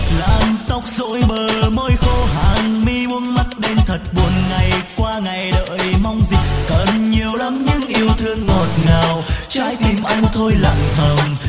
làn tóc rối bờ môi khô hàng mi buông mắt đến thật buồn, ngày qua ngày đợi mong gì cần nhiều lắm những yêu thương ngọt ngào, trái tim anh thôi lặng thầm